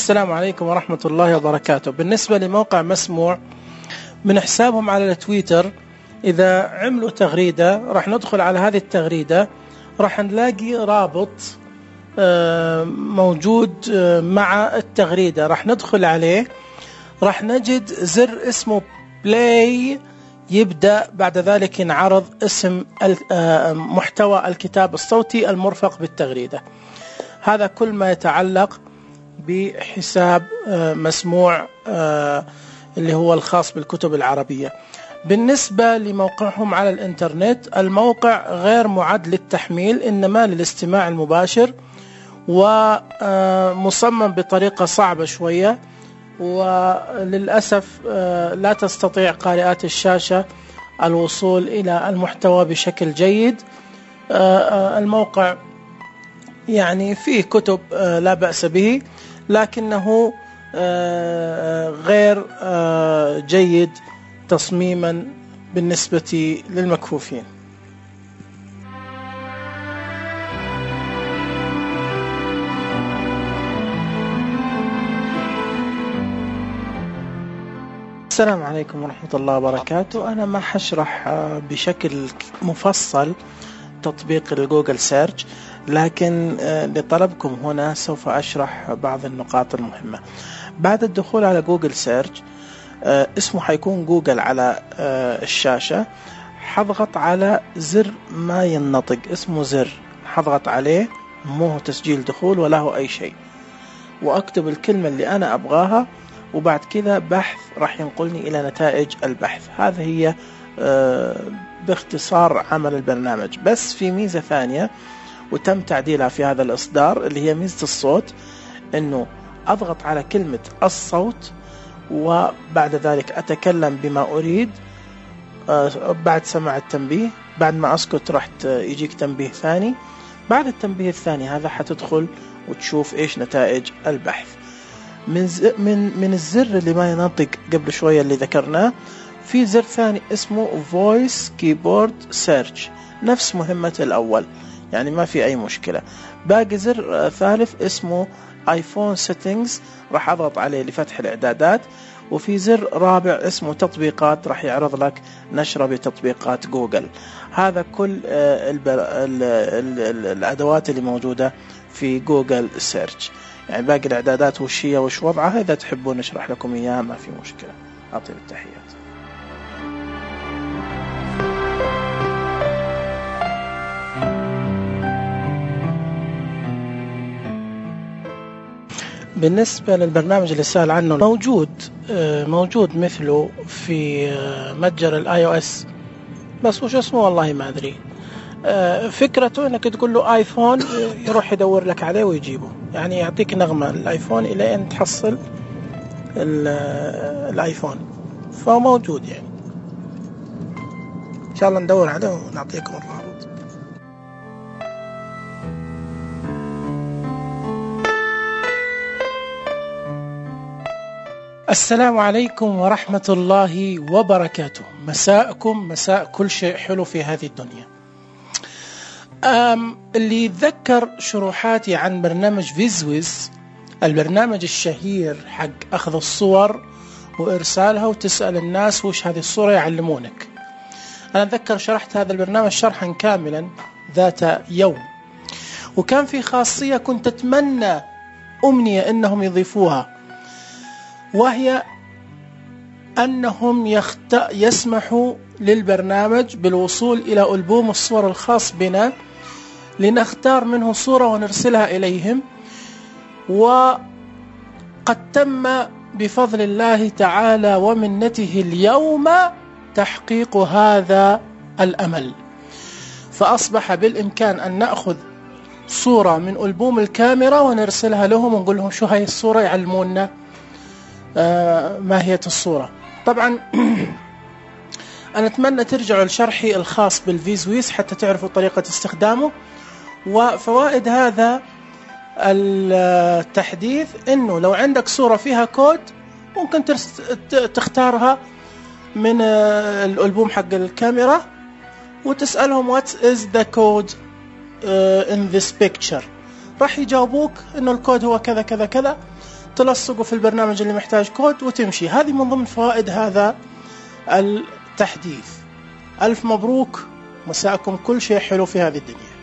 السلام عليكم ورحمة الله وبركاته. بالنسبة لموقع مسموع، من حسابهم على التويتر إذا عملوا تغريدة راح ندخل على هذه التغريدة، راح نلاقي رابط موجود مع التغريدة، راح ندخل عليه، راح نجد زر اسمه بلاي، يبدأ بعد ذلك ينعرض اسم محتوى الكتاب الصوتي المرفق بالتغريدة. هذا كل ما يتعلق بحساب مسموع اللي هو الخاص بالكتب العربية. بالنسبة لموقعهم على الإنترنت، الموقع غير معد للتحميل، إنما للاستماع المباشر، ومصمم بطريقة صعبة شوية، وللأسف لا تستطيع قارئات الشاشة الوصول إلى المحتوى بشكل جيد. الموقع يعني فيه كتب لا بأس به، لكنه غير جيد تصميما بالنسبة للمكفوفين. السلام عليكم ورحمة الله وبركاته. أنا ما حشرح بشكل مفصل تطبيق الجوجل سيرش، لكن لطلبكم هنا سوف أشرح بعض النقاط المهمة. بعد الدخول على جوجل سيرش، اسمه حيكون جوجل على الشاشة، حضغط على زر ما ينطق، اسمه زر، حضغط عليه، مو تسجيل دخول ولا هو أي شيء، وأكتب الكلمة اللي أنا أبغاها، وبعد كذا بحث راح ينقلني إلى نتائج البحث. هذا هي باختصار عمل البرنامج. بس في ميزة ثانية وتم تعديلها في هذا الإصدار، اللي هي ميزة الصوت، إنه أضغط على كلمة الصوت وبعد ذلك أتكلم بما أريد. بعد سماع التنبيه، بعد ما أسكت راح يجيك تنبيه ثاني. بعد التنبيه الثاني هذا حتدخل وتشوف إيش نتائج البحث. من الزر اللي ما ينطق قبل شوية اللي ذكرناه، في زر ثاني اسمه Voice Keyboard Search، نفس مهمة الأول، يعني ما في أي مشكلة. باقي زر ثالث اسمه iPhone Settings، راح أضغط عليه لفتح الإعدادات. وفي زر رابع اسمه تطبيقات، راح يعرض لك نشرة بتطبيقات جوجل. هذا كل الأدوات اللي موجودة في جوجل سيرش. يعني باقي الإعدادات وش هي وش وضعها، إذا تحبون نشرح لكم إياها ما في مشكلة. أعطي التحيات. بالنسبة للبرنامج اللي سأل عنه، موجود مثله في متجر الاي او اس، بس وش اسمه والله ما أدري. فكرته انك تقول له ايفون يروح يدور لك عليه ويجيبه، يعني يعطيك نغمة الايفون الى ان تحصل الايفون. فموجود، يعني ان شاء الله ندور عليه ونعطيكم الرابط. السلام عليكم ورحمة الله وبركاته. مساءكم مساء كل شيء حلو في هذه الدنيا. اللي يتذكر شروحاتي عن برنامج فيزويز، البرنامج الشهير حق أخذ الصور وإرسالها وتسأل الناس وش هذه الصورة يعلمونك، أنا أتذكر شرحت هذا البرنامج شرحا كاملا ذات يوم، وكان في خاصية كنت أتمنى أمنية أنهم يضيفوها، وهي أنهم يسمحوا للبرنامج بالوصول إلى ألبوم الصور الخاص بنا، لنختار منه صورة ونرسلها إليهم. وقد تم بفضل الله تعالى ومنته اليوم تحقيق هذا الأمل، فأصبح بالإمكان أن نأخذ صورة من ألبوم الكاميرا ونرسلها لهم ونقول لهم شو هاي الصورة، يعلمونا ماهية الصورة. طبعا أنا أتمنى ترجعوا لشرحي الخاص بالفيزويز حتى تعرفوا طريقة استخدامه. وفوائد هذا التحديث إنه لو عندك صورة فيها كود ممكن تختارها من الألبوم حق الكاميرا وتسألهم what is the code in this picture، راح يجاوبوك إنه الكود هو كذا كذا كذا. تلصقه في البرنامج اللي محتاج كود وتمشي. هذه من ضمن فوائد هذا التحديث. ألف مبروك، مساءكم كل شيء حلو في هذه الدنيا.